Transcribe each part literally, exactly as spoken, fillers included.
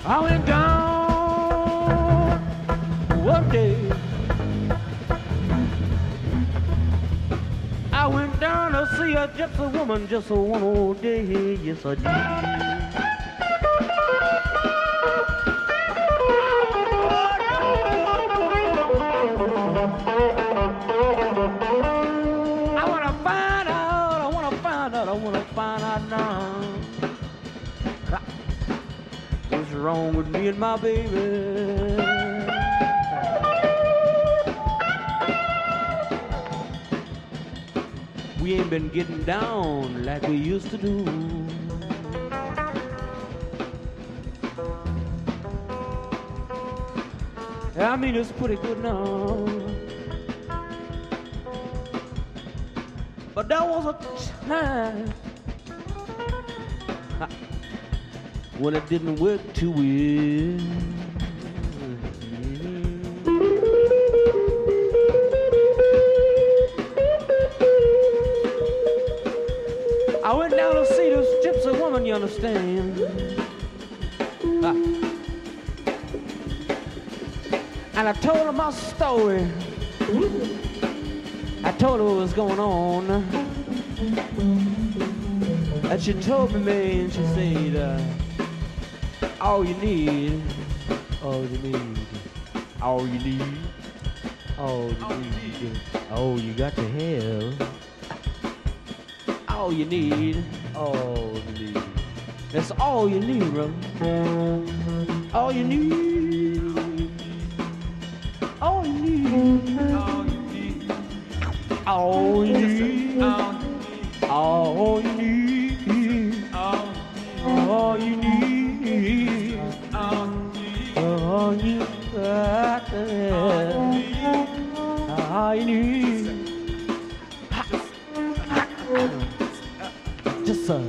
I went down one day. I went down to see a gypsy woman just a one old day. Yes, I did. I wanna find out, I wanna find out, I wanna find out now. What's wrong with me and my baby? We ain't been getting down like we used to do. I mean, it's pretty good now. But there was a time when it didn't work too well. I went down to see this gypsy woman, you understand? Ah. And I told her my story. I told her what was going on. And she told me, man, she said, uh, all you need, all you need, all you need, all you need, all you got to have. All you need, all you need. That's all you need, bro. All you need. All you need. All you need. All you need. All you need. All you got to have. All you need. Just uh,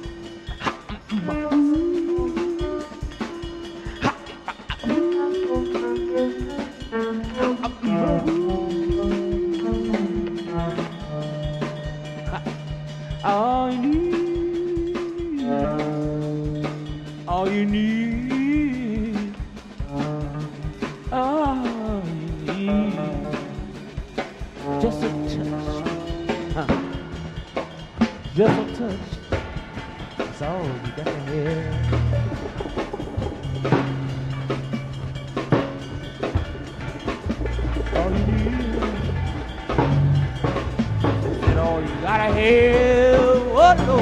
all you need, all you need, all you need, just a touch, huh. Just a touch. That's all you got to have. All you need. And all you gotta have. What no?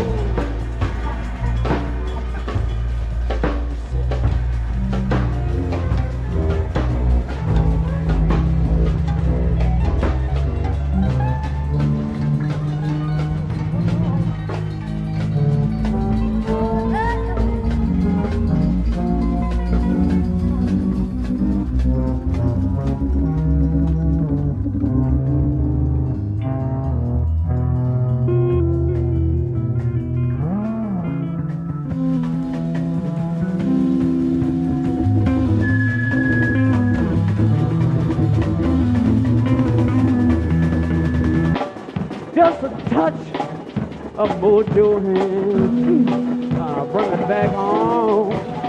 Just a touch of mojo hand, I'll bring it back home,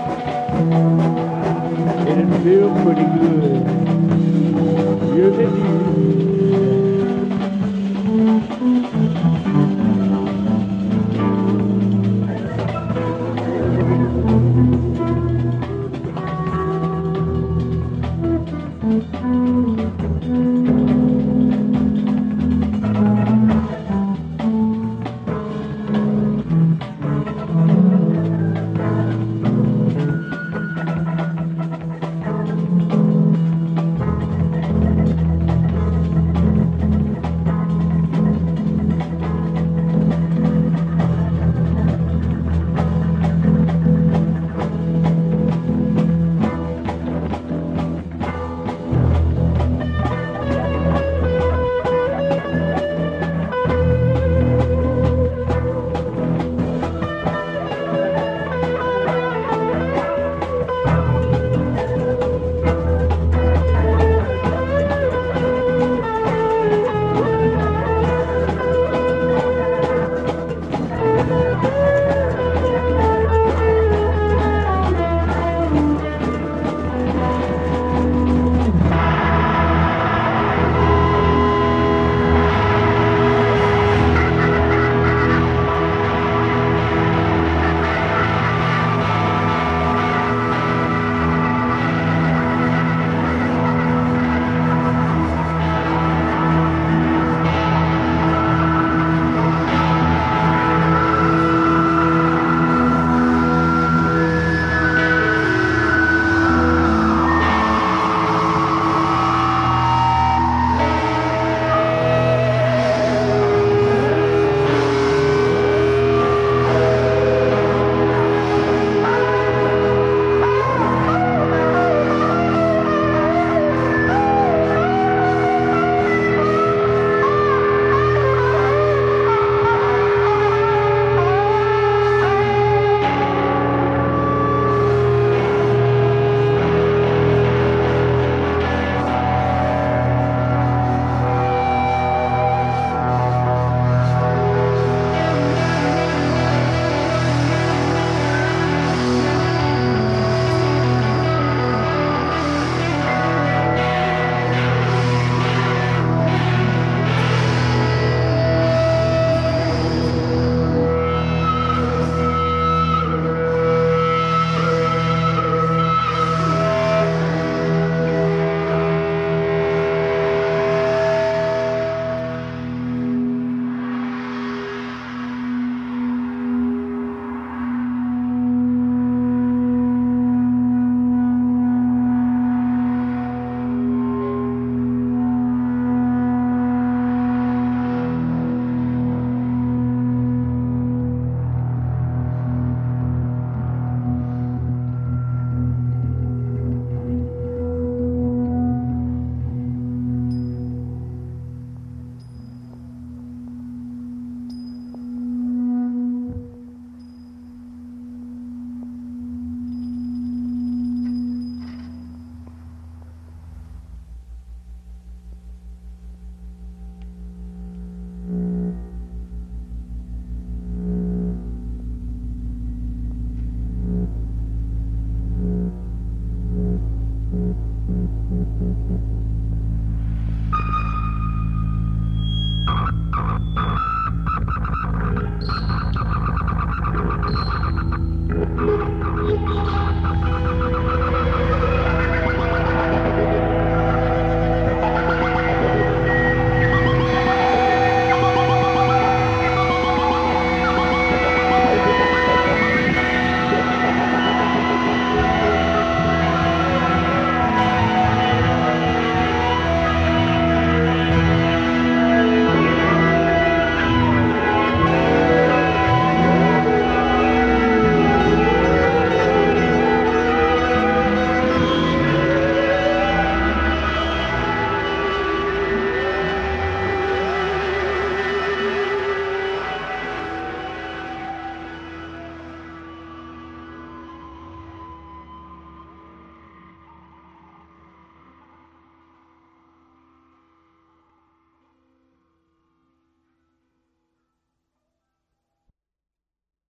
and it feels pretty good. Yes, it do.